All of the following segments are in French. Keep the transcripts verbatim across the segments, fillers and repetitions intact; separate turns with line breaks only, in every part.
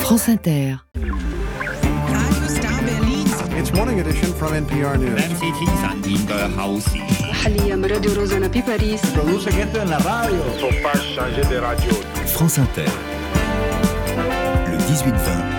France Inter.
It's Morning Edition from N P R News.
M C T 三年嘅後事。
حاليا من راديو روزانا في باريس.
Produce gente en la radio.
Faut pas changer de radio.
France Inter. Le dix-huit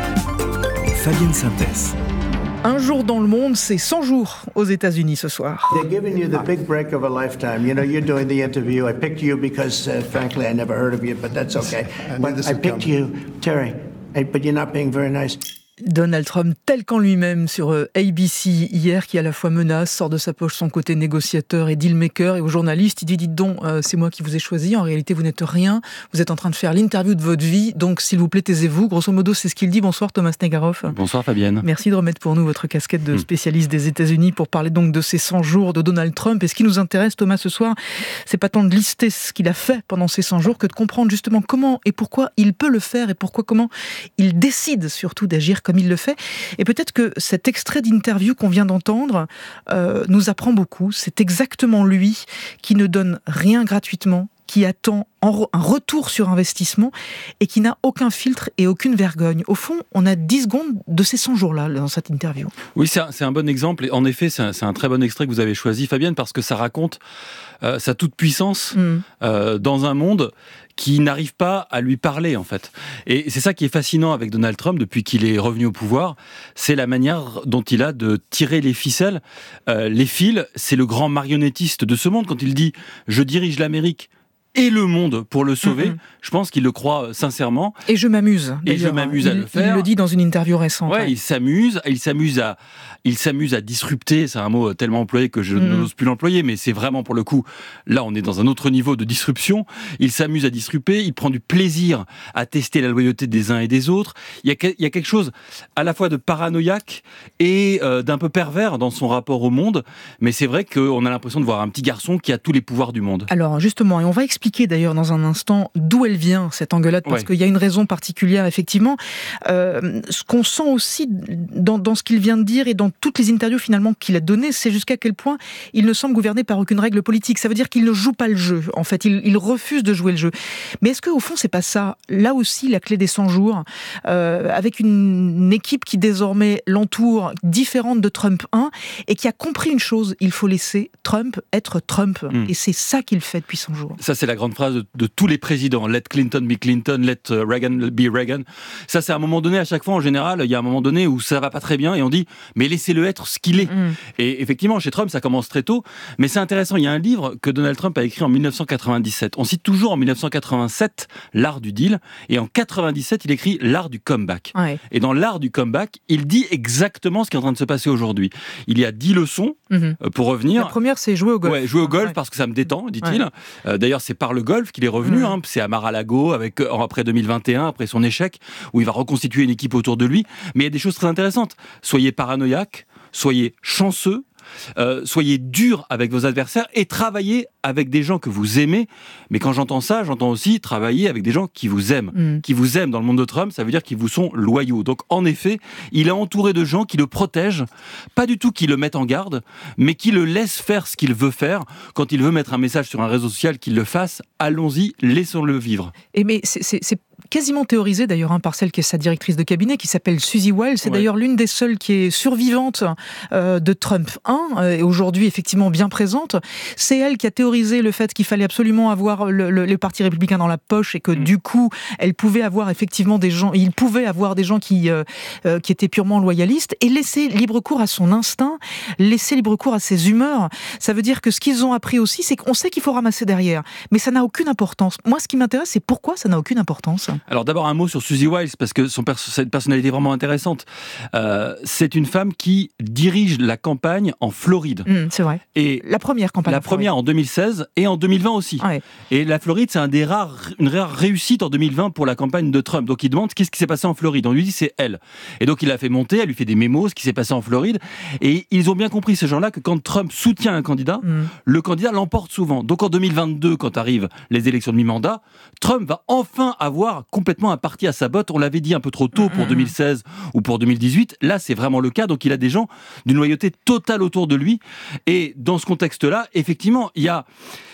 vingt. Fabienne Synthèse.
Un jour dans le monde, c'est cent jours aux États-Unis ce soir.
They're giving you the big break of a lifetime. You know, you're doing the interview. I picked you because, uh, frankly, I never heard of you, but that's okay. But I picked you, Terry, but you're not being very nice.
Donald Trump, tel qu'en lui-même sur A B C hier, qui à la fois menace, sort de sa poche son côté négociateur et dealmaker, et aux journalistes, il dit « Dites donc, euh, c'est moi qui vous ai choisi, en réalité vous n'êtes rien, vous êtes en train de faire l'interview de votre vie, donc s'il vous plaît taisez-vous ». Grosso modo, c'est ce qu'il dit. Bonsoir Thomas Negaroff.
Bonsoir Fabienne.
Merci de remettre pour nous votre casquette de spécialiste des États-Unis pour parler donc de ces cent jours de Donald Trump. Et ce qui nous intéresse, Thomas, ce soir, c'est pas tant de lister ce qu'il a fait pendant ces cent jours que de comprendre justement comment et pourquoi il peut le faire et pourquoi, comment il décide surtout d'agir comme il le fait. Et peut-être que cet extrait d'interview qu'on vient d'entendre euh, nous apprend beaucoup. C'est exactement lui qui ne donne rien gratuitement, qui attend un retour sur investissement et qui n'a aucun filtre et aucune vergogne. Au fond, on a dix secondes de ces cent jours-là dans cette interview.
Oui, c'est un, c'est un bon exemple. Et en effet, c'est un, c'est un très bon extrait que vous avez choisi, Fabienne, parce que ça raconte euh, sa toute-puissance mmh. euh, dans un monde qui n'arrive pas à lui parler, en fait. Et c'est ça qui est fascinant avec Donald Trump, depuis qu'il est revenu au pouvoir, c'est la manière dont il a de tirer les ficelles. Euh, les fils, c'est le grand marionnettiste de ce monde. Quand il dit « je dirige l'Amérique », et le monde pour le sauver, mmh. je pense qu'il le croit sincèrement.
Et je m'amuse.
Et je m'amuse à
il,
le faire.
Il le dit dans une interview récente.
Ouais,
ouais.
il s'amuse, il s'amuse à, il s'amuse à disrupter. C'est un mot tellement employé que je mmh. n'ose plus l'employer, mais c'est vraiment pour le coup. Là, on est dans un autre niveau de disruption. Il s'amuse à disrupter. Il prend du plaisir à tester la loyauté des uns et des autres. Il y a, il y a quelque chose à la fois de paranoïaque et euh, d'un peu pervers dans son rapport au monde. Mais c'est vrai qu'on a l'impression de voir un petit garçon qui a tous les pouvoirs du monde.
Alors justement, et on va expliquer expliquer d'ailleurs dans un instant d'où elle vient, cette engueulade, parce ouais. qu'il y a une raison particulière, effectivement. Euh, ce qu'on sent aussi dans, dans ce qu'il vient de dire et dans toutes les interviews finalement qu'il a données, c'est jusqu'à quel point il ne semble gouverné par aucune règle politique. Ça veut dire qu'il ne joue pas le jeu, en fait. Il, il refuse de jouer le jeu. Mais est-ce qu'au fond, c'est pas ça? Là aussi, la clé des cent jours, euh, avec une, une équipe qui désormais l'entoure, différente de Trump un, et qui a compris une chose, il faut laisser Trump être Trump. Mmh. Et c'est ça qu'il fait depuis cent jours.
Ça, c'est la grande phrase de, de tous les présidents. Let Clinton be Clinton, let Reagan be Reagan. Ça, c'est à un moment donné, à chaque fois, en général, il y a un moment donné où ça va pas très bien et on dit, mais laissez-le être ce qu'il est. Mm. Et effectivement, chez Trump, ça commence très tôt. Mais c'est intéressant, il y a un livre que Donald Trump a écrit en dix-neuf cent quatre-vingt-dix-sept. On cite toujours en dix-neuf cent quatre-vingt-sept l'art du deal. Et en quatre-vingt-dix-sept, il écrit l'art du comeback. Ouais. Et dans l'art du comeback, il dit exactement ce qui est en train de se passer aujourd'hui. Il y a dix leçons mm-hmm. pour revenir.
La première, c'est jouer au golf.
Ouais, jouer au golf ouais. parce que ça me détend, dit-il. Ouais. Euh, d'ailleurs, c'est par le golf qu'il est revenu. Mmh. Hein, c'est à Mar-a-Lago, avec, après deux mille vingt et un, après son échec, où il va reconstituer une équipe autour de lui. Mais il y a des choses très intéressantes. Soyez paranoïaques, soyez chanceux, euh, soyez durs avec vos adversaires et travaillez avec des gens que vous aimez. Mais quand j'entends ça, j'entends aussi travailler avec des gens qui vous aiment. Mmh. Qui vous aiment dans le monde de Trump, ça veut dire qu'ils vous sont loyaux. Donc en effet, il est entouré de gens qui le protègent, pas du tout qui le mettent en garde, mais qui le laissent faire ce qu'il veut faire. Quand il veut mettre un message sur un réseau social, qu'il le fasse. Allons-y, laissons-le vivre.
Et mais c'est, c'est, c'est quasiment théorisé d'ailleurs hein, par celle qui est sa directrice de cabinet, qui s'appelle Suzy Wiles. C'est ouais. d'ailleurs l'une des seules qui est survivante euh, de Trump un, euh, et aujourd'hui effectivement bien présente. C'est elle qui a théorisé le fait qu'il fallait absolument avoir le, le, le parti républicain dans la poche et que mmh. du coup, elle pouvait avoir effectivement des gens, il pouvait avoir des gens qui, euh, euh, qui étaient purement loyalistes et laisser libre cours à son instinct, laisser libre cours à ses humeurs. Ça veut dire que ce qu'ils ont appris aussi, c'est qu'on sait qu'il faut ramasser derrière, mais ça n'a aucune importance. Moi, ce qui m'intéresse, c'est pourquoi ça n'a aucune importance.
Alors d'abord un mot sur Suzy Wiles, parce que son perso- c'est une personnalité vraiment intéressante. Euh, c'est une femme qui dirige la campagne en Floride.
Mmh, c'est vrai.
Et
la première campagne.
La première en deux mille seize et en deux mille vingt aussi. Ouais. Et la Floride, c'est un des rares, une rare réussite en deux mille vingt pour la campagne de Trump. Donc il demande qu'est-ce qui s'est passé en Floride. On lui dit c'est elle. Et donc il l'a fait monter, elle lui fait des mémos, ce qui s'est passé en Floride. Et ils ont bien compris, ces gens-là, que quand Trump soutient un candidat, mmh. le candidat l'emporte souvent. Donc en deux mille vingt-deux, quand arrivent les élections de mi-mandat, Trump va enfin avoir complètement un parti à sa botte. On l'avait dit un peu trop tôt pour deux mille seize ou pour deux mille dix-huit. Là, c'est vraiment le cas. Donc il a des gens d'une loyauté totale autour de lui. Et dans ce contexte-là, effectivement, il y a,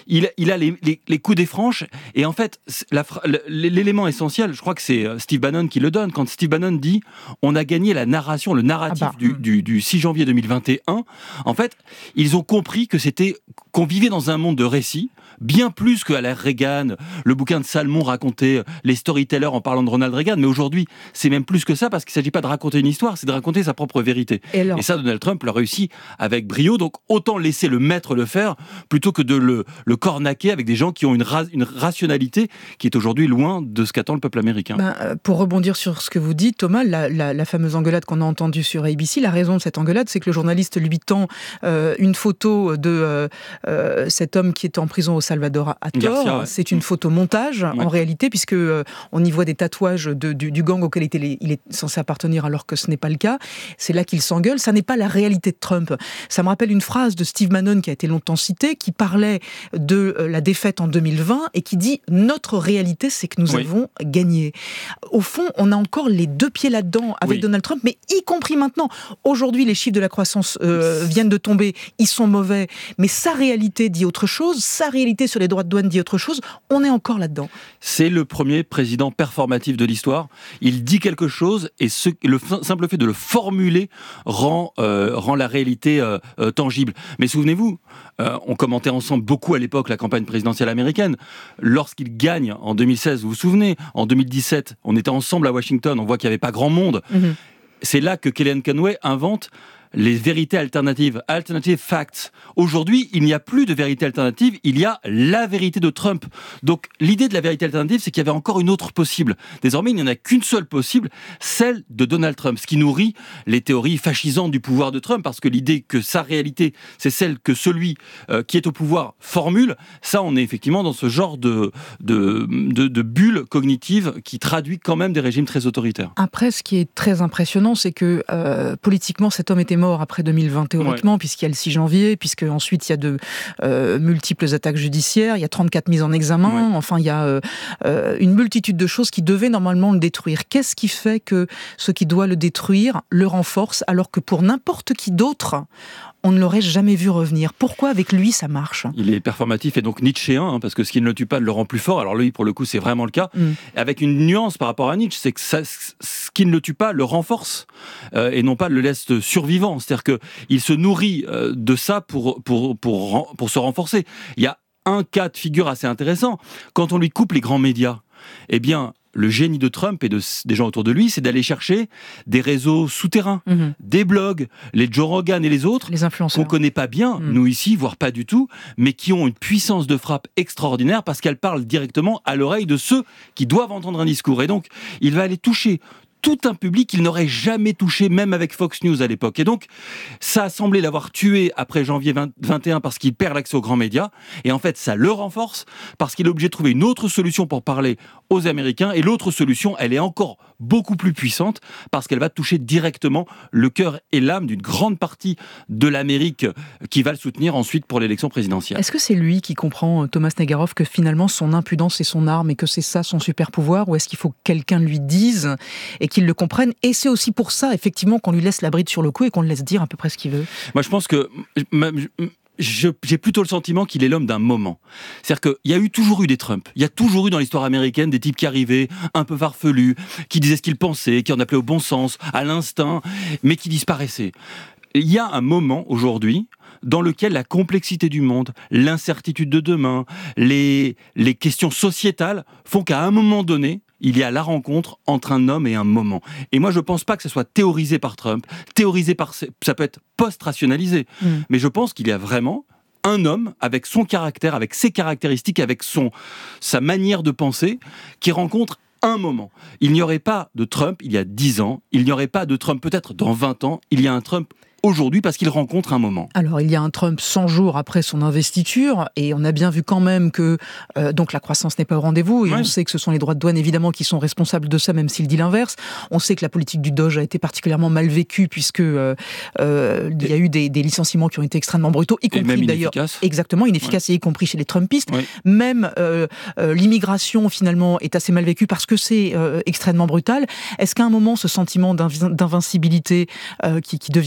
il, il a les, les, les coups des franches. Et en fait, la, l'élément essentiel, je crois que c'est Steve Bannon qui le donne. Quand Steve Bannon dit « on a gagné la narration, le narratif ah bah. du, du, du six janvier deux mille vingt et un », en fait, ils ont compris que c'était qu'on vivait dans un monde de récits, bien plus qu'à l'ère Reagan. Le bouquin de Salmon racontait les storytellers en parlant de Ronald Reagan, mais aujourd'hui, c'est même plus que ça, parce qu'il ne s'agit pas de raconter une histoire, c'est de raconter sa propre vérité. Et, alors... Et ça, Donald Trump l'a réussi avec brio, donc autant laisser le maître le faire, plutôt que de le, le cornaquer avec des gens qui ont une, ra- une rationalité qui est aujourd'hui loin de ce qu'attend le peuple américain.
Ben, pour rebondir sur ce que vous dites, Thomas, la, la, la fameuse engueulade qu'on a entendue sur A B C, la raison de cette engueulade, c'est que le journaliste lui tend euh, une photo de euh, euh, cet homme qui est en prison au Salvador à tort. Garcia, ouais. C'est une photomontage, ouais. en réalité, puisque euh, on y voit des tatouages de, du, du gang auquel il, était, il est censé appartenir, alors que ce n'est pas le cas. C'est là qu'il s'engueule. Ça n'est pas la réalité de Trump. Ça me rappelle une phrase de Steve Bannon qui a été longtemps citée, qui parlait de euh, la défaite en deux mille vingt et qui dit « Notre réalité, c'est que nous oui. avons gagné ». Au fond, on a encore les deux pieds là-dedans avec oui. Donald Trump, mais y compris maintenant. Aujourd'hui, les chiffres de la croissance euh, viennent de tomber. Ils sont mauvais. Mais sa réalité dit autre chose. Sa réalité sur les droits de douane dit autre chose, on est encore là-dedans.
C'est le premier président performatif de l'histoire. Il dit quelque chose et ce, le simple fait de le formuler rend, euh, rend la réalité euh, euh, tangible. Mais souvenez-vous, euh, on commentait ensemble beaucoup à l'époque la campagne présidentielle américaine. Lorsqu'il gagne en deux mille seize, vous vous souvenez, en deux mille dix-sept, on était ensemble à Washington, on voit qu'il n'y avait pas grand monde. Mm-hmm. C'est là que Kellyanne Conway invente les vérités alternatives, alternative facts. Aujourd'hui, il n'y a plus de vérité alternative, il y a la vérité de Trump. Donc, l'idée de la vérité alternative, c'est qu'il y avait encore une autre possible. Désormais, il n'y en a qu'une seule possible, celle de Donald Trump, ce qui nourrit les théories fascisantes du pouvoir de Trump, parce que l'idée que sa réalité, c'est celle que celui euh, qui est au pouvoir formule, ça, on est effectivement dans ce genre de, de, de, de bulle cognitive qui traduit quand même des régimes très autoritaires.
Après, ce qui est très impressionnant, c'est que euh, politiquement, cet homme était mort après deux mille vingt théoriquement, ouais. puisqu'il y a le six janvier, puisque ensuite il y a de euh, multiples attaques judiciaires, il y a trente-quatre mises en examen, ouais. enfin il y a euh, euh, une multitude de choses qui devaient normalement le détruire. Qu'est-ce qui fait que ce qui doit le détruire le renforce, alors que pour n'importe qui d'autre, on ne l'aurait jamais vu revenir? Pourquoi avec lui ça marche?
Il est performatif et donc nietzschéen, hein, parce que ce qui ne le tue pas ne le rend plus fort. Alors lui, pour le coup, c'est vraiment le cas. Mm. Avec une nuance par rapport à Nietzsche, c'est que ça, ce qui ne le tue pas le renforce euh, et non pas le laisse survivant. C'est-à-dire qu'il se nourrit euh, de ça pour, pour, pour, pour se renforcer. Il y a un cas de figure assez intéressant. Quand on lui coupe les grands médias, eh bien, le génie de Trump et de, des gens autour de lui, c'est d'aller chercher des réseaux souterrains, mmh. des blogs, les Joe Rogan et les autres,
les influenceurs
qu'on connaît pas bien, mmh. nous ici, voire pas du tout, mais qui ont une puissance de frappe extraordinaire parce qu'elles parlent directement à l'oreille de ceux qui doivent entendre un discours. Et donc, il va aller toucher tout un public qu'il n'aurait jamais touché, même avec Fox News à l'époque. Et donc, ça a semblé l'avoir tué après janvier vingt et un parce qu'il perd l'accès aux grands médias. Et en fait, ça le renforce parce qu'il est obligé de trouver une autre solution pour parler aux Américains. Et l'autre solution, elle est encore beaucoup plus puissante parce qu'elle va toucher directement le cœur et l'âme d'une grande partie de l'Amérique qui va le soutenir ensuite pour l'élection présidentielle.
Est-ce que c'est lui qui comprend, Thomas Negaroff, que finalement son impudence est son arme et que c'est ça son super pouvoir, ou est-ce qu'il faut que quelqu'un lui dise et qu'il le comprenne? Et c'est aussi pour ça, effectivement, qu'on lui laisse la bride sur le cou et qu'on le laisse dire à peu près ce qu'il veut.
Moi, je pense que... Je, j'ai plutôt le sentiment qu'il est l'homme d'un moment. C'est-à-dire qu'il y a eu, toujours eu des Trump. Il y a toujours eu dans l'histoire américaine des types qui arrivaient, un peu farfelus, qui disaient ce qu'ils pensaient, qui en appelaient au bon sens, à l'instinct, mais qui disparaissaient. Il y a un moment, aujourd'hui, dans lequel la complexité du monde, l'incertitude de demain, les, les questions sociétales font qu'à un moment donné, il y a la rencontre entre un homme et un moment. Et moi, je ne pense pas que ce soit théorisé par Trump, théorisé par... Ça peut être post-rationalisé, mmh. mais je pense qu'il y a vraiment un homme avec son caractère, avec ses caractéristiques, avec son, sa manière de penser, qui rencontre un moment. Il n'y aurait pas de Trump il y a dix ans, il n'y aurait pas de Trump peut-être dans vingt ans, il y a un Trump aujourd'hui parce qu'il rencontre un moment.
Alors, il y a un Trump cent jours après son investiture et on a bien vu quand même que euh, donc la croissance n'est pas au rendez-vous et ouais. on sait que ce sont les droits de douane évidemment qui sont responsables de ça, même s'il dit l'inverse. On sait que la politique du Doge a été particulièrement mal vécue puisque euh, euh, il y a eu des, des licenciements qui ont été extrêmement brutaux, y compris d'ailleurs exactement inefficaces, ouais. et y compris chez les Trumpistes. Ouais. Même euh, euh, l'immigration finalement est assez mal vécue parce que c'est euh, extrêmement brutal. Est-ce qu'à un moment ce sentiment d'inv- d'invincibilité euh, qui, qui devient une espèce de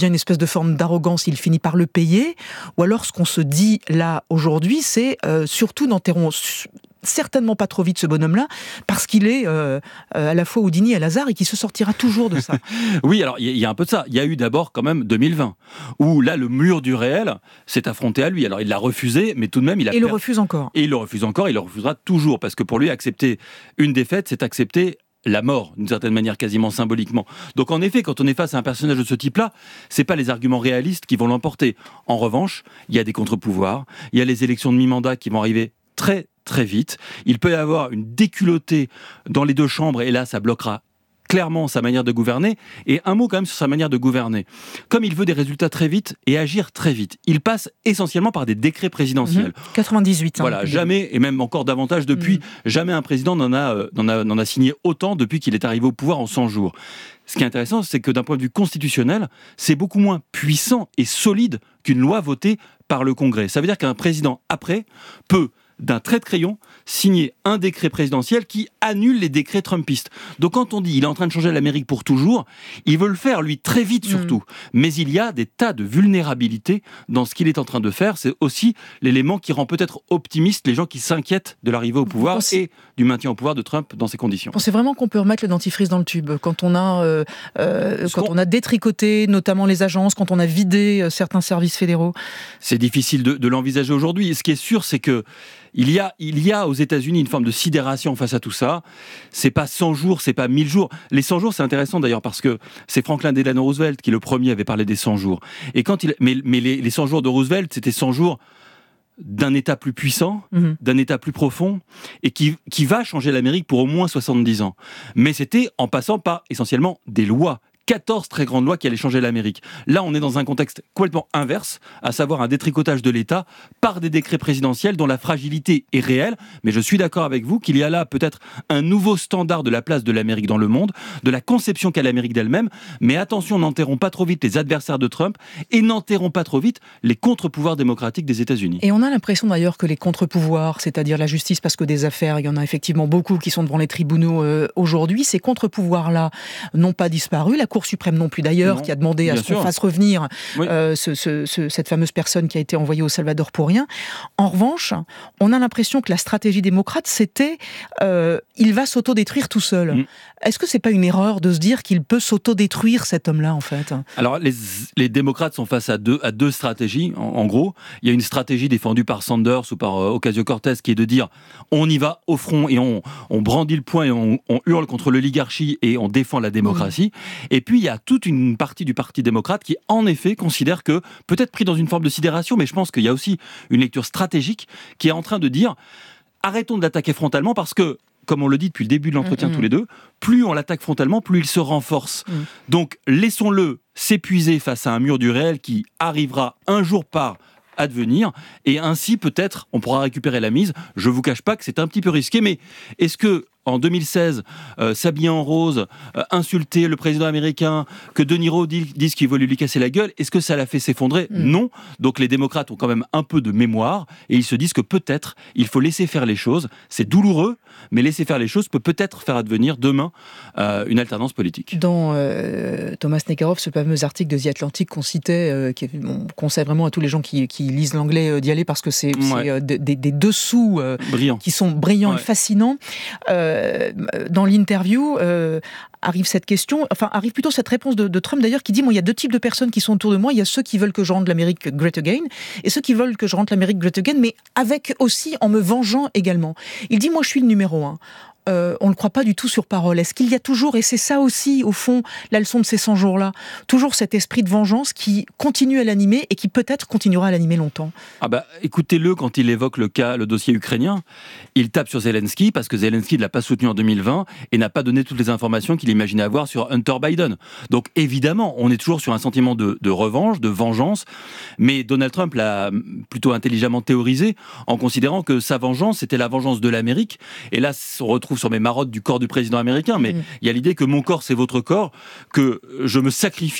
forme d'arrogance, il finit par le payer, ou alors ce qu'on se dit là aujourd'hui, c'est euh, surtout n'enterrons certainement pas trop vite ce bonhomme-là, parce qu'il est euh, à la fois Houdini et Lazare et qu'il se sortira toujours de ça.
Oui, alors il y, y a un peu de ça. Il y a eu d'abord quand même deux mille vingt, où là le mur du réel s'est affronté à lui. Alors il l'a refusé, mais tout de même il a...
Et il le refuse encore.
Et il le refuse encore, il le refusera toujours, parce que pour lui accepter une défaite, c'est accepter la mort, d'une certaine manière, quasiment symboliquement. Donc en effet, quand on est face à un personnage de ce type-là, c'est pas les arguments réalistes qui vont l'emporter. En revanche, il y a des contre-pouvoirs, il y a les élections de mi-mandat qui vont arriver très très vite. Il peut y avoir une déculottée dans les deux chambres, et là, ça bloquera clairement sa manière de gouverner. Et un mot quand même sur sa manière de gouverner. Comme il veut des résultats très vite et agir très vite, il passe essentiellement par des décrets présidentiels.
Mmh. quatre-vingt-dix-huit. Hein,
voilà, jamais, et même encore davantage depuis, mmh. jamais un président n'en a, euh, n'en a, n'en a signé autant depuis qu'il est arrivé au pouvoir en cent jours. Ce qui est intéressant, c'est que d'un point de vue constitutionnel, c'est beaucoup moins puissant et solide qu'une loi votée par le Congrès. Ça veut dire qu'un président, après, peut d'un trait de crayon, signer un décret présidentiel qui annule les décrets trumpistes. Donc quand on dit il est en train de changer l'Amérique pour toujours, il veut le faire, lui, très vite surtout. Mmh. Mais il y a des tas de vulnérabilités dans ce qu'il est en train de faire. C'est aussi l'élément qui rend peut-être optimiste les gens qui s'inquiètent de l'arrivée au pouvoir pensez... et du maintien au pouvoir de Trump dans ces conditions.
Vous pensez vraiment qu'on peut remettre le dentifrice dans le tube quand on a, euh, euh, quand on a détricoté notamment les agences, quand on a vidé euh, certains services fédéraux?
C'est difficile de, de l'envisager aujourd'hui. Ce qui est sûr, c'est que Il y, a, il y a aux États-Unis une forme de sidération face à tout ça. C'est pas cent jours, c'est pas mille jours. Les cent jours, c'est intéressant d'ailleurs parce que c'est Franklin Delano Roosevelt qui, le premier, avait parlé des cent jours. Et quand il, mais mais les, les cent jours de Roosevelt, c'était cent jours d'un État plus puissant, mmh. d'un État plus profond, et qui, qui va changer l'Amérique pour au moins soixante-dix ans. Mais c'était en passant par essentiellement des lois. quatorze très grandes lois qui allaient changer l'Amérique. Là, on est dans un contexte complètement inverse, à savoir un détricotage de l'État par des décrets présidentiels dont la fragilité est réelle. Mais je suis d'accord avec vous qu'il y a là peut-être un nouveau standard de la place de l'Amérique dans le monde, de la conception qu'a l'Amérique d'elle-même. Mais attention, n'enterrons pas trop vite les adversaires de Trump et n'enterrons pas trop vite les contre-pouvoirs démocratiques des États-Unis.
Et on a l'impression d'ailleurs que les contre-pouvoirs, c'est-à-dire la justice, parce que des affaires, il y en a effectivement beaucoup qui sont devant les tribunaux euh, aujourd'hui, ces contre-pouvoirs-là n'ont pas disparu. La Cour suprême non plus d'ailleurs, non, qui a demandé à ce qu'on sûr. fasse revenir oui. euh, ce, ce, ce, cette fameuse personne qui a été envoyée au Salvador pour rien. En revanche, on a l'impression que la stratégie démocrate, c'était euh, il va s'autodétruire tout seul. Mm. Est-ce que c'est pas une erreur de se dire qu'il peut s'autodétruire, cet homme-là, en fait?
Alors, les, les démocrates sont face à deux, à deux stratégies, en, en gros. Il y a une stratégie défendue par Sanders ou par euh, Ocasio-Cortez qui est de dire on y va au front et on, on brandit le poing et on, on hurle contre l'oligarchie et on défend la démocratie. Mm. Et puis, il y a toute une partie du Parti démocrate qui, en effet, considère que, peut-être pris dans une forme de sidération, mais je pense qu'il y a aussi une lecture stratégique qui est en train de dire arrêtons de l'attaquer frontalement parce que, comme on le dit depuis le début de l'entretien mmh, tous les deux, plus on l'attaque frontalement, plus il se renforce. Mmh. Donc, laissons-le s'épuiser face à un mur du réel qui arrivera un jour par advenir, et ainsi, peut-être, on pourra récupérer la mise. Je ne vous cache pas que c'est un petit peu risqué, mais est-ce que en deux mille seize, euh, s'habiller en rose, euh, insulter le président américain, que De Niro dit, dise qu'il veut lui casser la gueule, est-ce que ça l'a fait s'effondrer? mmh. Non. Donc les démocrates ont quand même un peu de mémoire, et ils se disent que peut-être, il faut laisser faire les choses. C'est douloureux, mais laisser faire les choses peut peut-être faire advenir demain euh, une alternance politique.
Dans euh, Thomas Nekerov, ce fameux article de The Atlantic qu'on citait, euh, qui, on conseille vraiment à tous les gens qui, qui lisent l'anglais euh, d'y aller, parce que c'est, ouais. c'est euh, des, des dessous euh, qui sont brillants ouais. et fascinants. Euh, dans l'interview, euh, arrive cette question, enfin arrive plutôt cette réponse de, de Trump d'ailleurs qui dit bon, il y a deux types de personnes qui sont autour de moi, il y a ceux qui veulent que je rende l'Amérique great again et ceux qui veulent que je rende l'Amérique great again, mais avec aussi en me vengeant également. Il dit moi je suis le numéro un. Euh, on ne le croit pas du tout sur parole. Est-ce qu'il y a toujours, et c'est ça aussi, au fond, la leçon de ces cent jours-là, toujours cet esprit de vengeance qui continue à l'animer et qui peut-être continuera à l'animer longtemps?
Ah bah, écoutez-le quand il évoque le cas, le dossier ukrainien. Il tape sur Zelensky parce que Zelensky ne l'a pas soutenu en deux mille vingt et n'a pas donné toutes les informations qu'il imaginait avoir sur Hunter Biden. Donc évidemment, on est toujours sur un sentiment de, de revanche, de vengeance, mais Donald Trump l'a plutôt intelligemment théorisé en considérant que sa vengeance, c'était la vengeance de l'Amérique. Et là, on retrouve sur mes marottes du corps du président américain, mais il mmh. y a l'idée que mon corps, c'est votre corps, que je me sacrifie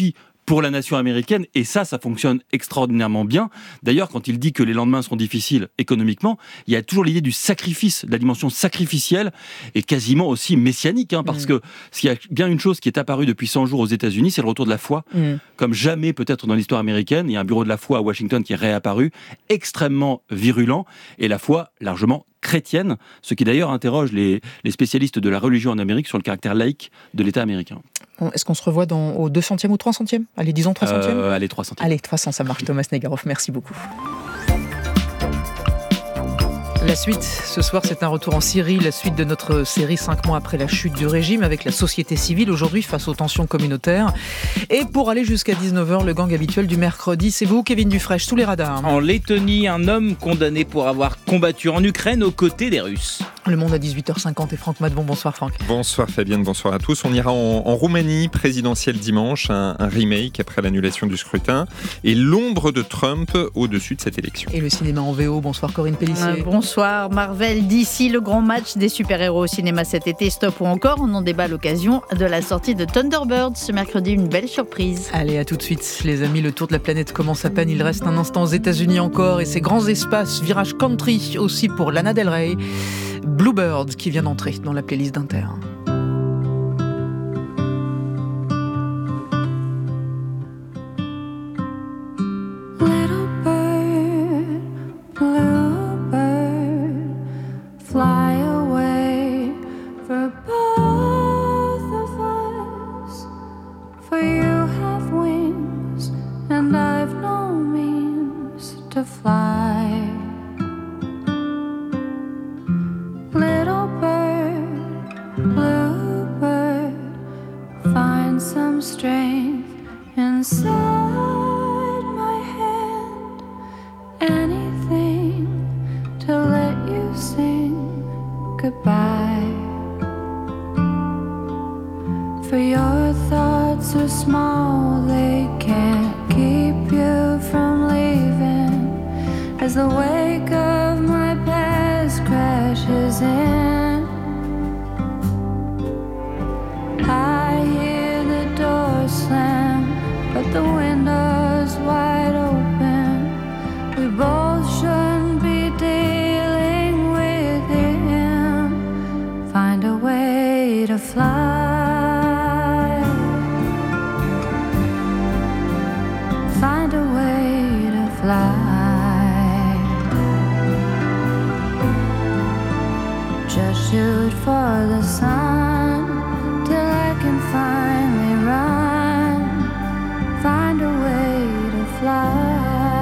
pour la nation américaine, et ça, ça fonctionne extraordinairement bien. D'ailleurs, quand il dit que les lendemains seront difficiles économiquement, il y a toujours l'idée du sacrifice, de la dimension sacrificielle, et quasiment aussi messianique, hein, parce mmh. que s'il y a bien une chose qui est apparue depuis cent jours aux États-Unis, c'est le retour de la foi, mmh. comme jamais peut-être dans l'histoire américaine. Il y a un bureau de la foi à Washington qui est réapparu, extrêmement virulent, et la foi largement chrétienne, ce qui d'ailleurs interroge les, les spécialistes de la religion en Amérique sur le caractère laïque de l'État américain.
Est-ce qu'on se revoit dans, au deux centième ou trois centième ? Allez, disons trois centième.
Euh, allez, trois centième.
Allez, trois cents, ça marche. Thomas Negaroff, merci beaucoup. La suite, ce soir, c'est un retour en Syrie, la suite de notre série cinq mois après la chute du régime, avec la société civile aujourd'hui face aux tensions communautaires. Et pour aller jusqu'à dix-neuf heures, le gang habituel du mercredi, c'est vous, Kevin Dufresne, sous les radars.
En Lettonie, un homme condamné pour avoir combattu en Ukraine aux côtés des Russes.
Le Monde à dix-huit heures cinquante et Franck Madbon. Bonsoir Franck.
Bonsoir Fabienne, bonsoir à tous. On ira en, en Roumanie, présidentielle dimanche, un, un remake après l'annulation du scrutin et l'ombre de Trump au-dessus de cette élection.
Et le cinéma en V O, bonsoir Corinne Pélissier.
Euh, bonsoir Marvel, D C, le grand match des super-héros au cinéma cet été, Stop ou encore, on en débat à l'occasion de la sortie de Thunderbird ce mercredi, une belle surprise.
Allez, à tout de suite les amis, le tour de la planète commence à peine, il reste un instant aux États-Unis encore et ces grands espaces, virage country aussi pour Lana Del Rey. Bluebird qui vient d'entrer dans la playlist d'Inter.
Little bird, bluebird, fly away for both of us. For you have wings and I've no means to fly. Little bird, bluebird, find some strength inside my hand. Anything to let you sing goodbye. For your thoughts are small, they can't keep you from leaving. As the wake of my past crashes in, I hear the door slam, but the window's wide open. We both shouldn't be dealing with him. Find a way to fly. Find a way to fly. Just shoot for the sun till I can finally run. Find a way to fly.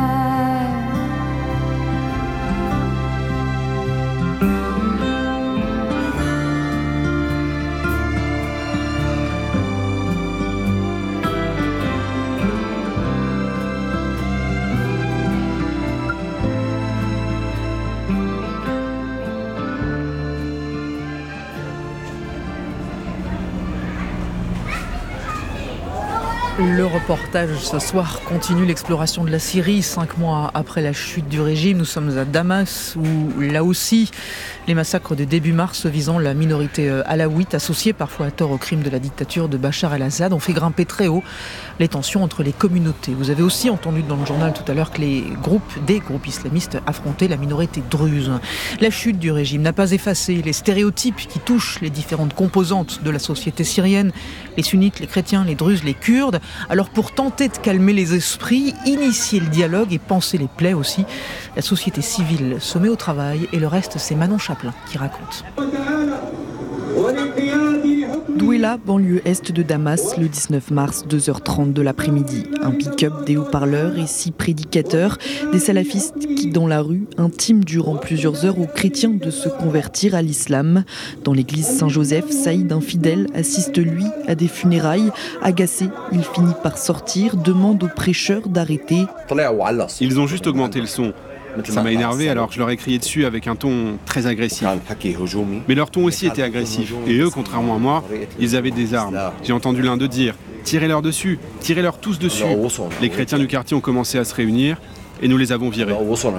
Le reportage ce soir continue l'exploration de la Syrie, cinq mois après la chute du régime. Nous sommes à Damas où, là aussi, les massacres de début mars visant la minorité alaouite, associée parfois à tort au crime de la dictature de Bachar el-Assad, ont fait grimper très haut les tensions entre les communautés. Vous avez aussi entendu dans le journal tout à l'heure que les groupes, des groupes islamistes affrontaient la minorité druze. La chute du régime n'a pas effacé les stéréotypes qui touchent les différentes composantes de la société syrienne, les sunnites, les chrétiens, les druzes, les kurdes. Alors pour tenter de calmer les esprits, initier le dialogue et panser les plaies aussi, la société civile se met au travail et le reste c'est Manon Chaplin qui raconte.
Douala, banlieue est de Damas, le dix-neuf mars, deux heures trente de l'après-midi. Un pick-up, des haut-parleurs et six prédicateurs, des salafistes qui, dans la rue, intiment durant plusieurs heures aux chrétiens de se convertir à l'islam. Dans l'église Saint-Joseph, Saïd, un fidèle, assiste lui à des funérailles. Agacé, il finit par sortir, demande aux prêcheurs d'arrêter.
Ils ont juste augmenté le son. Ça m'a énervé alors que je leur ai crié dessus avec un ton très agressif. Mais leur ton aussi était agressif. Et eux, contrairement à moi, ils avaient des armes. J'ai entendu l'un d'eux dire « Tirez-leur dessus, tirez-leur tous dessus ». Les chrétiens du quartier ont commencé à se réunir. et nous les avons virés.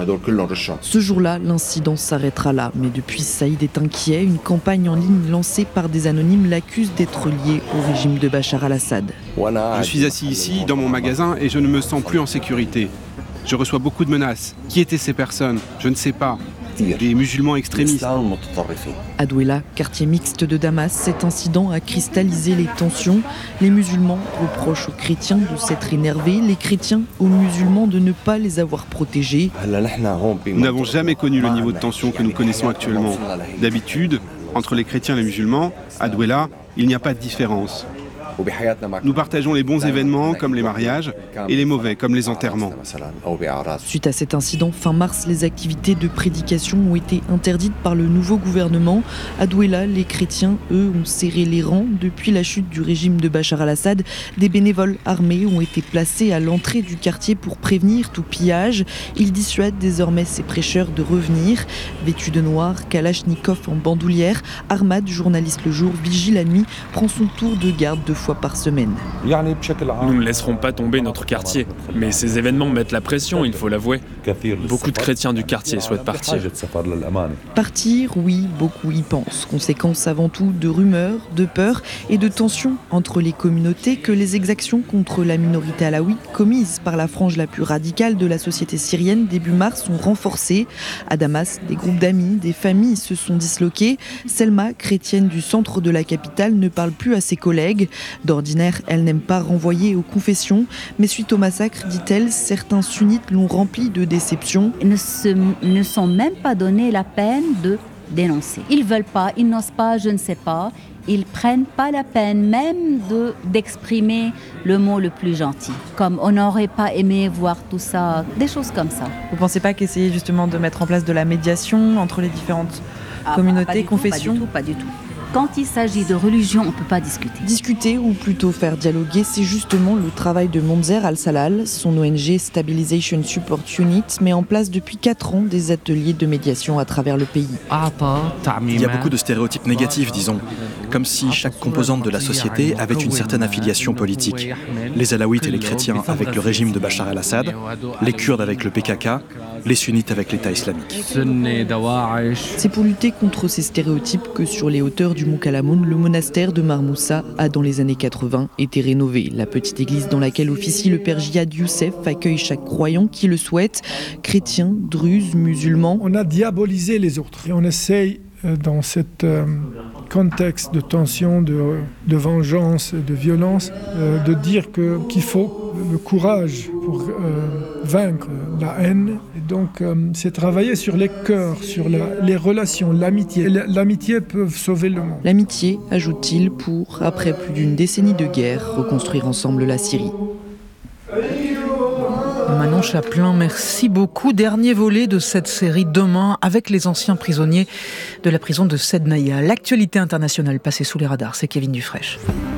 Ce jour-là, l'incident s'arrêtera là. Mais depuis, Saïd est inquiet. Une campagne en ligne lancée par des anonymes l'accuse d'être lié au régime de Bachar al-Assad.
Je suis assis ici, dans mon magasin, et je ne me sens plus en sécurité. Je reçois beaucoup de menaces. Qui étaient ces personnes ? Je ne sais pas. Des musulmans extrémistes.
À Douala, quartier mixte de Damas, cet incident a cristallisé les tensions. Les musulmans reprochent aux chrétiens de s'être énervés, les chrétiens aux musulmans de ne pas les avoir protégés.
Nous n'avons jamais connu le niveau de tension que nous connaissons actuellement. D'habitude, entre les chrétiens et les musulmans, à Douala, il n'y a pas de différence. Nous partageons les bons événements comme les mariages et les mauvais comme les enterrements.
Suite à cet incident, fin mars, les activités de prédication ont été interdites par le nouveau gouvernement. À Douala, les chrétiens, eux, ont serré les rangs. Depuis la chute du régime de Bachar al-Assad, des bénévoles armés ont été placés à l'entrée du quartier pour prévenir tout pillage. Ils dissuadent désormais ces prêcheurs de revenir. Vêtu de noir, Kalachnikov en bandoulière, Ahmad, journaliste le jour, vigile la nuit, prend son tour de garde deux fois par semaine.
Nous ne laisserons pas tomber notre quartier, mais ces événements mettent la pression, il faut l'avouer. Beaucoup de chrétiens du quartier souhaitent partir.
Partir, oui, beaucoup y pensent. Conséquence avant tout de rumeurs, de peurs et de tensions entre les communautés que les exactions contre la minorité alaouite commises par la frange la plus radicale de la société syrienne début mars sont renforcées. À Damas, des groupes d'amis, des familles se sont disloqués. Selma, chrétienne du centre de la capitale, ne parle plus à ses collègues. D'ordinaire, elle n'aime pas renvoyer aux confessions, mais suite au massacre, dit-elle, certains sunnites l'ont rempli de déception.
Ils ne, se, ne sont même pas donné la peine de dénoncer. Ils ne veulent pas, ils n'osent pas, je ne sais pas. Ils ne prennent pas la peine même de, d'exprimer le mot le plus gentil. Comme on n'aurait pas aimé voir tout ça, des choses comme ça.
Vous ne pensez pas qu'essayer justement de mettre en place de la médiation entre les différentes ah, communautés, pas, pas confessions
tout, Pas du tout, pas du tout. Quand il s'agit de religion, on ne peut pas discuter.
Discuter, ou plutôt faire dialoguer, c'est justement le travail de Monzer Al-Salal. Son O N G Stabilization Support Unit met en place depuis quatre ans des ateliers de médiation à travers le pays.
Il y a beaucoup de stéréotypes négatifs, disons, comme si chaque composante de la société avait une certaine affiliation politique. Les Alaouites et les chrétiens avec le régime de Bachar al-Assad, les Kurdes avec le P K K, les sunnites avec l'État islamique.
C'est pour lutter contre ces stéréotypes que sur les hauteurs du Mont Kalamoun, le monastère de Marmoussa a dans les années quatre-vingts été rénové. La petite église dans laquelle officie le père Jihad Youssef accueille chaque croyant qui le souhaite, chrétiens, druzes, musulmans.
On a diabolisé les autres et on essaye dans ce euh, contexte de tension, de, de vengeance, de violence, euh, de dire que, qu'il faut le courage pour euh, vaincre la haine. Et donc, euh, c'est travailler sur les cœurs, sur la, les relations, l'amitié. Et l'amitié peut sauver le monde.
L'amitié, ajoute-t-il, pour, après plus d'une décennie de guerre, reconstruire ensemble la Syrie.
Manon Chaplin, merci beaucoup. Dernier volet de cette série demain avec les anciens prisonniers de la prison de Sednaïa. L'actualité internationale passée sous les radars, c'est Kevin Dufraîche.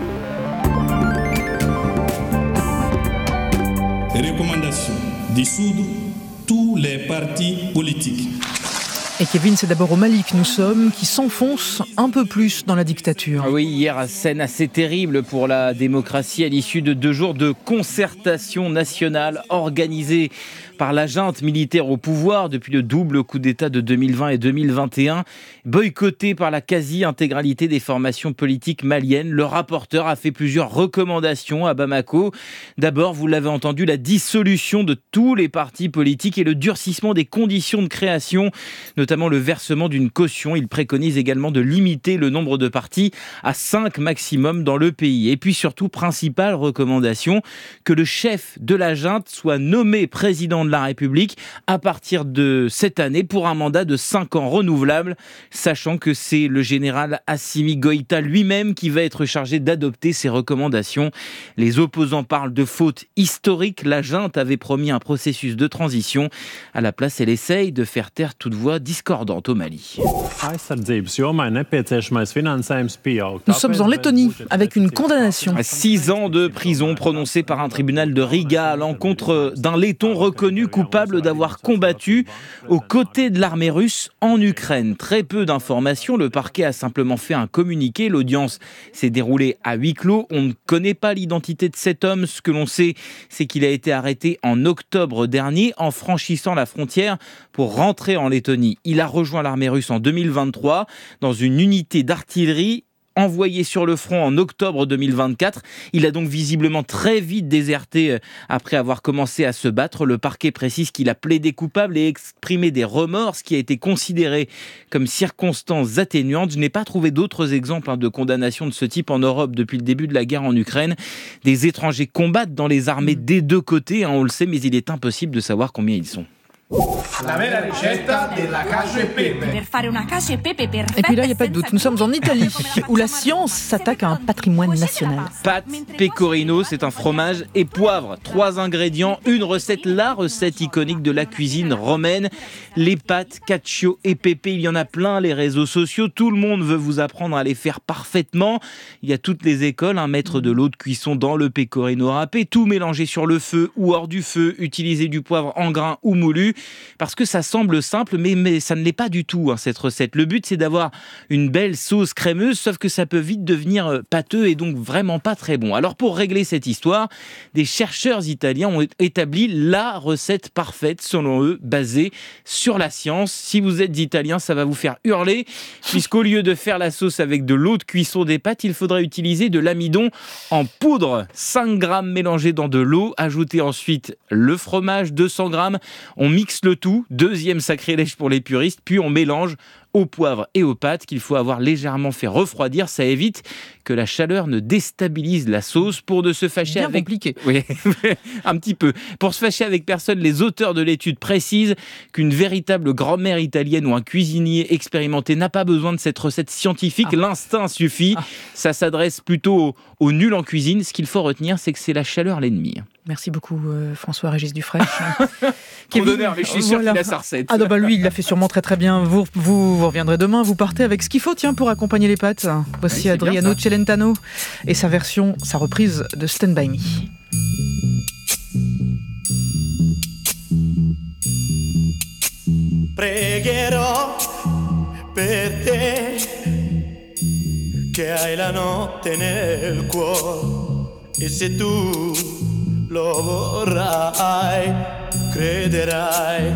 Recommandation, dissoudre tous les partis politiques.
Et Kevin, c'est d'abord au Mali que nous sommes, qui s'enfonce un peu plus dans la dictature.
Oui, hier, scène assez terrible pour la démocratie à l'issue de deux jours de concertation nationale organisée par la junte militaire au pouvoir depuis le double coup d'État de deux mille vingt et deux mille vingt et un, boycotté par la quasi-intégralité des formations politiques maliennes. Le rapporteur a fait plusieurs recommandations à Bamako. D'abord, vous l'avez entendu, la dissolution de tous les partis politiques et le durcissement des conditions de création, notamment le versement d'une caution. Il préconise également de limiter le nombre de partis à cinq maximum dans le pays. Et puis surtout, principale recommandation, que le chef de la junte soit nommé président de la République à partir de cette année pour un mandat de cinq ans renouvelable, sachant que c'est le général Assimi Goïta lui-même qui va être chargé d'adopter ces recommandations. Les opposants parlent de faute historique. La junte avait promis un processus de transition. À la place, elle essaye de faire taire toute voix discordante. discordantes au Mali.
Nous sommes en Lettonie avec une condamnation.
Six ans de prison prononcés par un tribunal de Riga à l'encontre d'un Letton reconnu coupable d'avoir combattu aux côtés de l'armée russe en Ukraine. Très peu d'informations, le parquet a simplement fait un communiqué. L'audience s'est déroulée à huis clos. On ne connaît pas l'identité de cet homme. Ce que l'on sait, c'est qu'il a été arrêté en octobre dernier en franchissant la frontière pour rentrer en Lettonie. Il a rejoint l'armée russe en deux mille vingt-trois dans une unité d'artillerie envoyé sur le front en octobre deux mille vingt-quatre. Il a donc visiblement très vite déserté après avoir commencé à se battre. Le parquet précise qu'il a plaidé coupable et exprimé des remords, ce qui a été considéré comme circonstance atténuante. Je n'ai pas trouvé d'autres exemples de condamnation de ce type en Europe depuis le début de la guerre en Ukraine. Des étrangers combattent dans les armées des deux côtés, on le sait, mais il est impossible de savoir combien ils sont.
La vera ricetta della cacio e pepe. Et puis là, il n'y a pas de doute, nous sommes en Italie, où la science s'attaque à un patrimoine national.
Pâte pecorino, c'est un fromage et poivre. Trois ingrédients, une recette, la recette iconique de la cuisine romaine. Les pâtes, cacio et pepe, il y en a plein, les réseaux sociaux. Tout le monde veut vous apprendre à les faire parfaitement. Il y a toutes les écoles, un maître de l'eau de cuisson dans le pecorino râpé, tout mélangé sur le feu ou hors du feu, utiliser du poivre en grains ou moulu. Parce que ça semble simple, mais, mais ça ne l'est pas du tout, hein, cette recette. Le but, c'est d'avoir une belle sauce crémeuse, sauf que ça peut vite devenir pâteux et donc vraiment pas très bon. Alors, pour régler cette histoire, des chercheurs italiens ont établi la recette parfaite, selon eux, basée sur la science. Si vous êtes italien, ça va vous faire hurler, puisqu'au lieu de faire la sauce avec de l'eau de cuisson des pâtes, il faudrait utiliser de l'amidon en poudre. cinq grammes mélangés dans de l'eau, ajouter ensuite le fromage, deux cents grammes. On mixe le tout, deuxième sacrilège pour les puristes, puis on mélange au poivre et aux pâtes qu'il faut avoir légèrement fait refroidir. Ça évite que la chaleur ne déstabilise la sauce. Pour ne se fâcher
Bien
avec...
compliqué.
Oui, un petit peu. Pour se fâcher avec personne, les auteurs de l'étude précisent qu'une véritable grand-mère italienne ou un cuisinier expérimenté n'a pas besoin de cette recette scientifique. Ah. L'instinct suffit. Ah. Ça s'adresse plutôt aux, aux nuls en cuisine. Ce qu'il faut retenir, c'est que c'est la chaleur l'ennemi.
Merci beaucoup euh, François-Régis Dufresne.
Trop d'honneur, mais je suis sûr voilà. qu'il a sa recette.
Ah non, bah lui, il l'a fait sûrement très très bien. Vous, vous, vous reviendrez demain, vous partez avec ce qu'il faut tiens, pour accompagner les pâtes. Voici oui, Adriano Celentano et sa version, sa reprise de Stand By Me.
Pregherò per te che hai la notte nel cuore e se tu lo vorrai, crederai.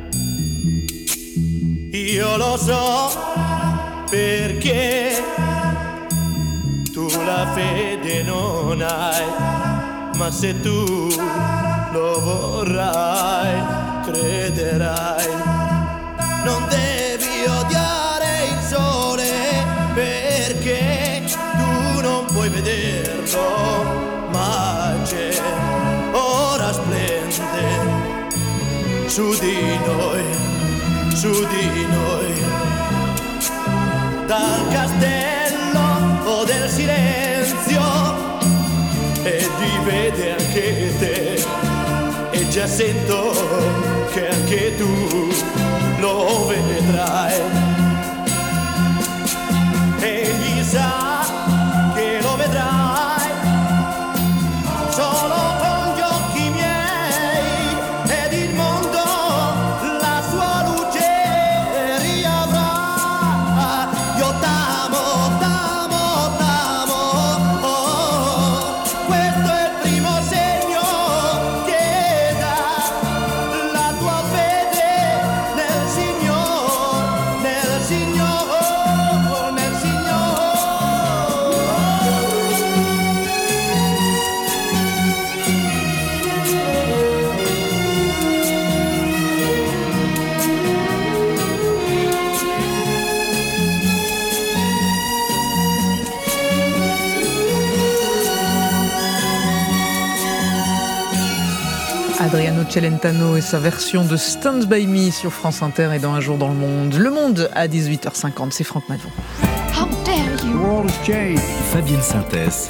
Io lo so perché tu la fede non hai, ma se tu lo vorrai, crederai. Non devi odiare il sole perché tu non puoi vederlo, ma c'è, ora splende su di noi, su di noi, dal castello del silenzio, e rivede anche te, e già sento che anche tu lo vedrai. Egli sa che lo vedrai solo con gli occhi miei, ed il mondo la sua luce riavrà. Io t'amo, t'amo, t'amo, oh, questo è il primo segno che dà la tua fede nel Signore, nel Signore, nel Signore.
Adriano Celentano et sa version de Stand By Me sur France Inter et dans Un jour dans le monde. Le Monde à dix-huit heures cinquante, c'est Franck Madon.
How dare you!
Fabienne Synthèse.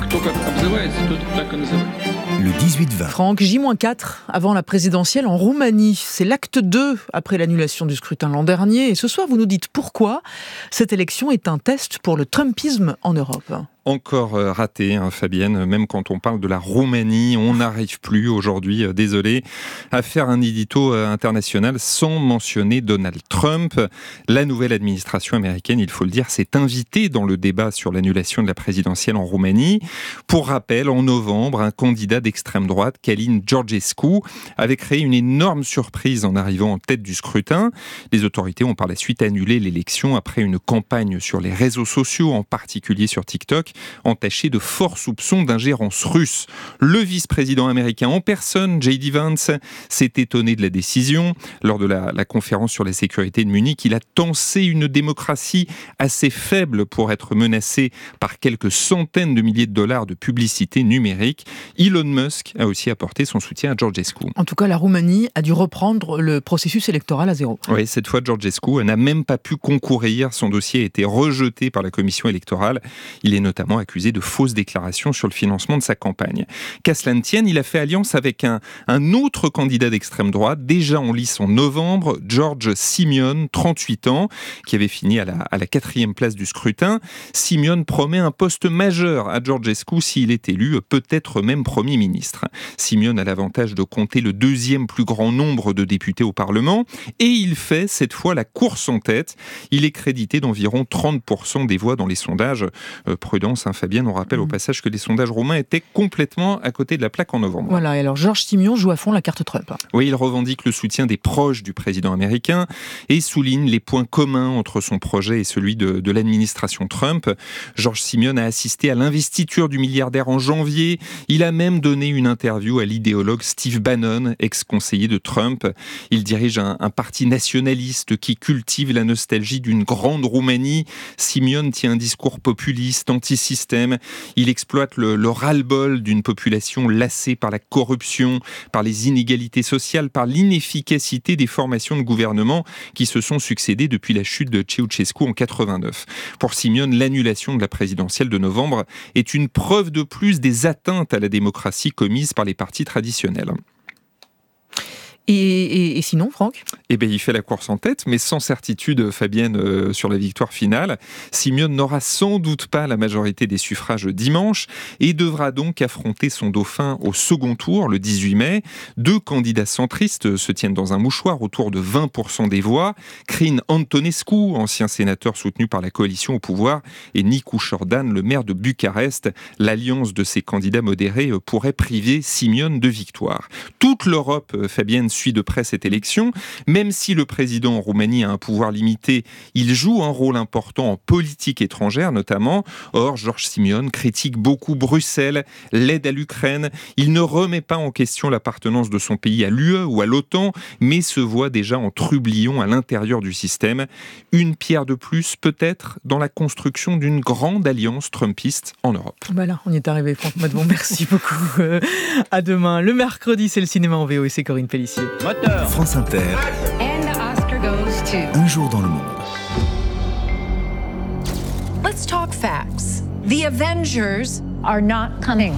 Le dix-huit vingt.
Franck, J quatre avant la présidentielle en Roumanie. C'est l'acte deux après l'annulation du scrutin l'an dernier. Et ce soir, vous nous dites pourquoi cette élection est un test pour le Trumpisme en Europe.
Encore raté, hein, Fabienne, même quand on parle de la Roumanie, on n'arrive plus aujourd'hui, euh, désolé, à faire un édito euh, international sans mentionner Donald Trump. La nouvelle administration américaine, il faut le dire, s'est invitée dans le débat sur l'annulation de la présidentielle en Roumanie. Pour rappel, en novembre, un candidat d'extrême droite, Călin Georgescu, avait créé une énorme surprise en arrivant en tête du scrutin. Les autorités ont par la suite annulé l'élection après une campagne sur les réseaux sociaux, en particulier sur TikTok, entaché de forts soupçons d'ingérence russe. Le vice-président américain en personne, J D Vance, s'est étonné de la décision. Lors de la, la conférence sur la sécurité de Munich, il a tensé une démocratie assez faible pour être menacée par quelques centaines de milliers de dollars de publicité numérique. Elon Musk a aussi apporté son soutien à Georgescu.
En tout cas, la Roumanie a dû reprendre le processus électoral à zéro.
Oui, cette fois, Georgescu n'a même pas pu concourir. Son dossier a été rejeté par la commission électorale. Il est notamment accusé de fausses déclarations sur le financement de sa campagne. Qu'à cela ne tienne, il a fait alliance avec un, un autre candidat d'extrême droite, déjà en lice en novembre, George Simeon, trente-huit ans, qui avait fini à la, à la quatrième place du scrutin. Simeon promet un poste majeur à Georgescu s'il est élu, peut-être même Premier ministre. Simeon a l'avantage de compter le deuxième plus grand nombre de députés au Parlement et il fait cette fois la course en tête. Il est crédité d'environ trente pour cent des voix dans les sondages. Euh, prudence, hein, Fabienne, on rappelle mmh. au passage que les sondages roumains étaient complètement à côté de la plaque en novembre.
Voilà, et alors Georges Simeon joue à fond la carte Trump.
Oui, il revendique le soutien des proches du président américain et souligne les points communs entre son projet et celui de, de l'administration Trump. Georges Simeon a assisté à l'investiture du milliardaire en janvier. Il a même donné une interview à l'idéologue Steve Bannon, ex-conseiller de Trump. Il dirige un, un parti nationaliste qui cultive la nostalgie d'une grande Roumanie. Simeon tient un discours populiste, anti-système. Il exploite le, le ras-le-bol d'une population lassée par la corruption, par les inégalités sociales, par l'inefficacité des formations de gouvernement qui se sont succédées depuis la chute de Ceausescu en quatre-vingt-neuf. Pour Simeon, l'annulation de la présidentielle de novembre est une preuve de plus des atteintes à la démocratie commises par les partis traditionnels.
Et, et, et sinon, Franck ?
Eh bien, il fait la course en tête, mais sans certitude, Fabienne, euh, sur la victoire finale. Simeon n'aura sans doute pas la majorité des suffrages dimanche et devra donc affronter son dauphin au second tour, le dix-huit mai. Deux candidats centristes se tiennent dans un mouchoir autour de vingt pour cent des voix. Crin Antonescu, ancien sénateur soutenu par la coalition au pouvoir, et Nicu Jordan, le maire de Bucarest. L'alliance de ces candidats modérés pourrait priver Simeon de victoire. Toute l'Europe, Fabienne, suit de près cette élection. Même si le président en Roumanie a un pouvoir limité, il joue un rôle important en politique étrangère notamment. Or, Georges Simeon critique beaucoup Bruxelles, l'aide à l'Ukraine. Il ne remet pas en question l'appartenance de son pays à l'U E ou à l'OTAN, mais se voit déjà en trublion à l'intérieur du système. Une pierre de plus, peut-être, dans la construction d'une grande alliance trumpiste en Europe.
Voilà, on y est arrivé, Franck Madelon. Merci beaucoup. Euh, à demain. Le mercredi, c'est le cinéma en V O et c'est Corinne Pellissier.
Moteur. France Inter. Un jour dans le monde.
Let's talk facts. The Avengers are not coming.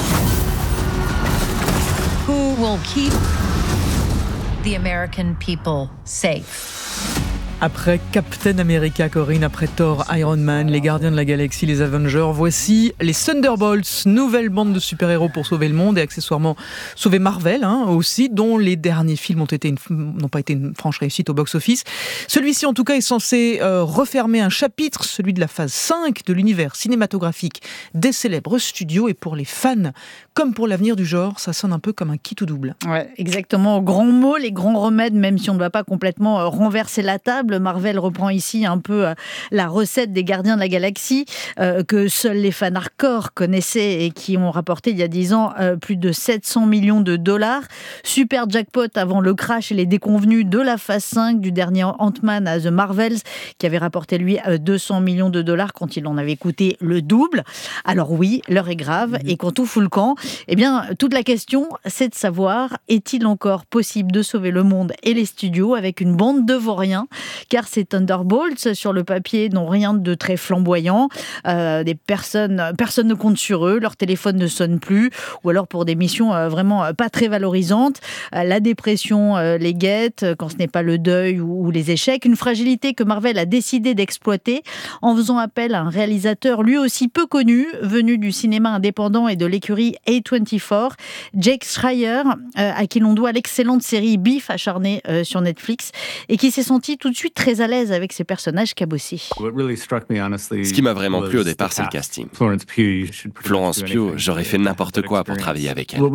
Who will keep the American people safe?
Après Captain America, Corinne, après Thor, Iron Man, les Gardiens de la Galaxie, les Avengers, voici les Thunderbolts, nouvelle bande de super-héros pour sauver le monde et accessoirement sauver Marvel hein, aussi, dont les derniers films ont été une, n'ont pas été une franche réussite au box-office. Celui-ci, en tout cas, est censé euh, refermer un chapitre, celui de la phase cinq de l'univers cinématographique des célèbres studios. Et pour les fans, comme pour l'avenir du genre, ça sonne un peu comme un kit ou double.
Ouais, exactement. Grands mots, les grands remèdes, même si on ne va pas complètement euh, renverser la table. Marvel reprend ici un peu euh, la recette des Gardiens de la Galaxie euh, que seuls les fans hardcore connaissaient et qui ont rapporté il y a dix ans euh, plus de sept cents millions de dollars. Super jackpot avant le crash et les déconvenus de la phase cinq du dernier Ant-Man à The Marvels qui avait rapporté lui euh, deux cents millions de dollars quand il en avait coûté le double. Alors oui, l'heure est grave mmh. et quand tout fout le camp, eh bien toute la question c'est de savoir est-il encore possible de sauver le monde et les studios avec une bande de vauriens car ces Thunderbolts, sur le papier, n'ont rien de très flamboyant. Euh, des personnes, personne ne compte sur eux, leur téléphone ne sonne plus, ou alors pour des missions euh, vraiment euh, pas très valorisantes. Euh, la dépression euh, les guette, euh, quand ce n'est pas le deuil ou, ou les échecs. Une fragilité que Marvel a décidé d'exploiter en faisant appel à un réalisateur lui aussi peu connu, venu du cinéma indépendant et de l'écurie A vingt-quatre, Jake Schreier, euh, à qui l'on doit l'excellente série Beef, acharnée euh, sur Netflix, et qui s'est senti tout de suite très à l'aise avec ses personnages cabossés.
Ce qui m'a vraiment plu au départ, c'est le casting. Florence Pugh, j'aurais fait n'importe quoi pour travailler avec elle.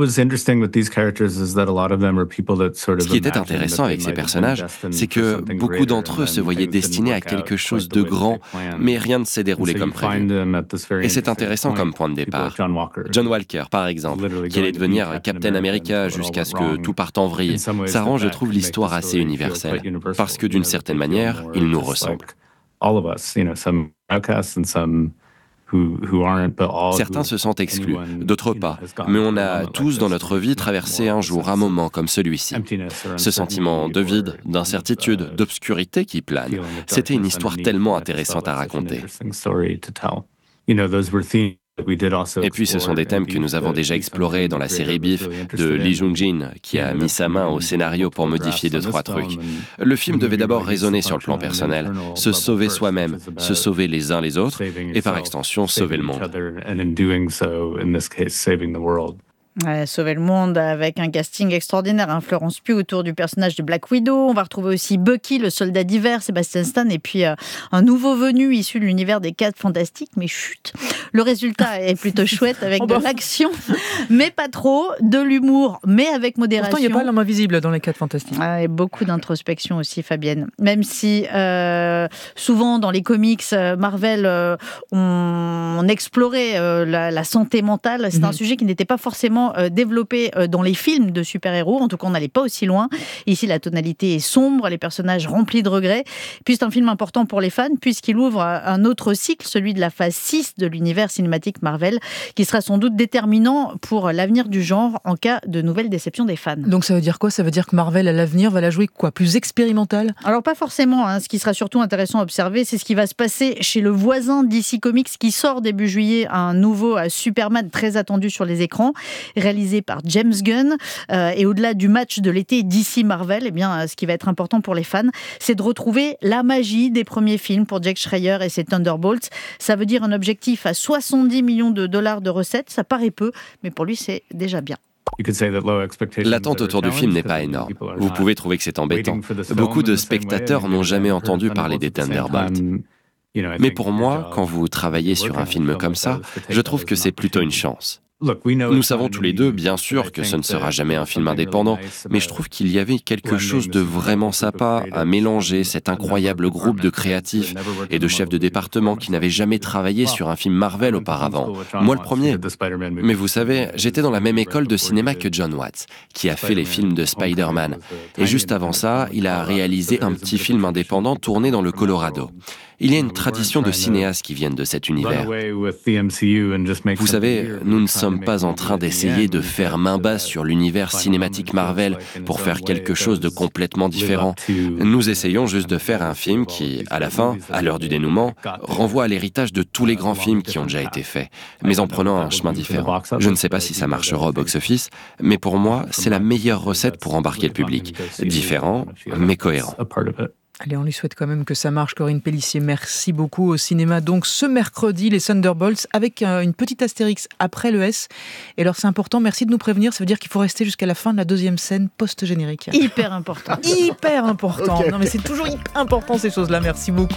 Ce qui était intéressant avec ces personnages, c'est que beaucoup d'entre eux se voyaient destinés à quelque chose de grand, mais rien ne s'est déroulé comme prévu. Et c'est intéressant comme point de départ. John Walker, par exemple, qui allait devenir Captain America jusqu'à ce que tout parte en vrille. Ça rend, je trouve, l'histoire assez universelle, parce que d'une certaine manière, il nous ressemble. Certains se sentent exclus, d'autres pas. Mais on a tous dans notre vie traversé un jour, un moment comme celui-ci. Ce sentiment de vide, d'incertitude, d'obscurité qui plane, c'était une histoire tellement intéressante à raconter. Et puis ce sont des thèmes que nous avons déjà explorés dans la série Beef de Lee Jung-jin, qui a mis sa main au scénario pour modifier deux, trois trucs. Le film devait d'abord résonner sur le plan personnel, se sauver soi-même, se sauver les uns les autres, et par extension sauver le monde.
Ouais, sauver le monde avec un casting extraordinaire, hein. Florence Pugh autour du personnage de Black Widow. On va retrouver aussi Bucky, le soldat d'hiver, Sebastian Stan, et puis euh, un nouveau venu issu de l'univers des quatre fantastiques. Mais chut, le résultat est plutôt chouette avec de l'action, mais pas trop, de l'humour, mais avec modération.
Pourtant, il n'y a pas l'homme invisible dans les quatre fantastiques.
Ah, et beaucoup d'introspection aussi, Fabienne. Même si euh, souvent dans les comics Marvel, euh, on, on explorait euh, la, la santé mentale. C'est mm-hmm. un sujet qui n'était pas forcément développé dans les films de super-héros. En tout cas, on n'allait pas aussi loin. Ici, la tonalité est sombre, les personnages remplis de regrets. Puis c'est un film important pour les fans, puisqu'il ouvre un autre cycle, celui de la phase six de l'univers cinématique Marvel, qui sera sans doute déterminant pour l'avenir du genre en cas de nouvelle déception des fans.
Donc ça veut dire quoi ? Ça veut dire que Marvel, à l'avenir, va la jouer quoi ? Plus expérimentale ?
Alors pas forcément. Hein. Ce qui sera surtout intéressant à observer, c'est ce qui va se passer chez le voisin D C Comics, qui sort début juillet un nouveau Superman très attendu sur les écrans, réalisé par James Gunn. Euh, et au-delà du match de l'été D C Marvel, eh bien, ce qui va être important pour les fans, c'est de retrouver la magie des premiers films pour Jake Schreier et ses Thunderbolts. Ça veut dire un objectif à soixante-dix millions de dollars de recettes. Ça paraît peu, mais pour lui, c'est déjà bien.
L'attente autour du film n'est pas énorme. Vous pouvez trouver que c'est embêtant. Beaucoup de spectateurs n'ont jamais entendu parler des Thunderbolts. Mais pour moi, quand vous travaillez sur un film comme ça, je trouve que c'est plutôt une chance. Nous savons tous les deux, bien sûr, que ce ne sera jamais un film indépendant, mais je trouve qu'il y avait quelque chose de vraiment sympa à mélanger cet incroyable groupe de créatifs et de chefs de département qui n'avaient jamais travaillé sur un film Marvel auparavant. Moi, le premier. Mais vous savez, j'étais dans la même école de cinéma que John Watts, qui a fait les films de Spider-Man. Et juste avant ça, il a réalisé un petit film indépendant tourné dans le Colorado. Il y a une tradition de cinéastes qui viennent de cet univers. Vous savez, nous ne sommes pas en train d'essayer de faire main basse sur l'univers cinématique Marvel pour faire quelque chose de complètement différent. Nous essayons juste de faire un film qui, à la fin, à l'heure du dénouement, renvoie à l'héritage de tous les grands films qui ont déjà été faits, mais en prenant un chemin différent. Je ne sais pas si ça marchera au box-office, mais pour moi, c'est la meilleure recette pour embarquer le public. Différent, mais cohérent.
Allez, on lui souhaite quand même que ça marche. Corinne Pélissier, merci beaucoup. Au cinéma, donc, ce mercredi, les Thunderbolts, avec euh, une petite astérix après le S. Et alors, c'est important, merci de nous prévenir. Ça veut dire qu'il faut rester jusqu'à la fin de la deuxième scène post-générique.
Hyper important.
Hyper important. Okay. Non, mais c'est toujours hyper important, ces choses-là. Merci beaucoup.